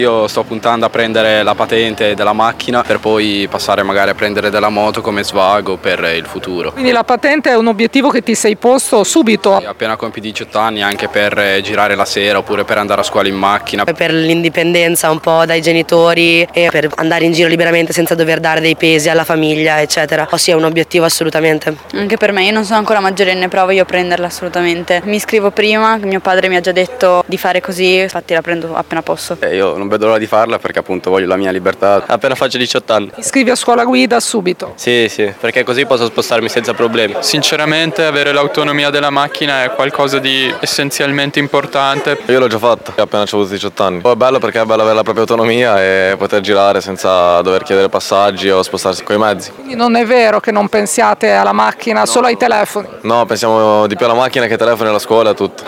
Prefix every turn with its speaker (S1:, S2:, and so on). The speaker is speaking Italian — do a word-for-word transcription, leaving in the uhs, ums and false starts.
S1: Io sto puntando a prendere la patente della macchina per poi passare magari a prendere della moto come svago per il futuro.
S2: Quindi la patente è un obiettivo che ti sei posto subito?
S1: Appena compi diciotto anni, anche per girare la sera oppure per andare a scuola in macchina.
S3: Per l'indipendenza un po' dai genitori e per andare in giro liberamente senza dover dare dei pesi alla famiglia, eccetera. Sì, è un obiettivo assolutamente.
S4: Anche per me, io non sono ancora maggiorenne, però voglio prenderla assolutamente. Mi iscrivo prima, mio padre mi ha già detto di fare così, infatti la prendo appena posso.
S1: Eh, io non vedo l'ora di farla perché appunto voglio la mia libertà appena faccio diciotto anni.
S2: Ti iscrivi a scuola guida subito?
S1: Sì, sì, perché così posso spostarmi senza problemi.
S5: Sinceramente avere l'autonomia della macchina è qualcosa di essenzialmente importante.
S6: Io l'ho già fatto, appena ho avuto diciotto anni. Poi è bello perché è bello avere la propria autonomia e poter girare senza dover chiedere passaggi o spostarsi coi mezzi.
S2: Quindi non è vero che non pensiate alla macchina, no, solo ai telefoni?
S6: No, pensiamo di più alla macchina che ai telefoni, alla scuola e a tutto.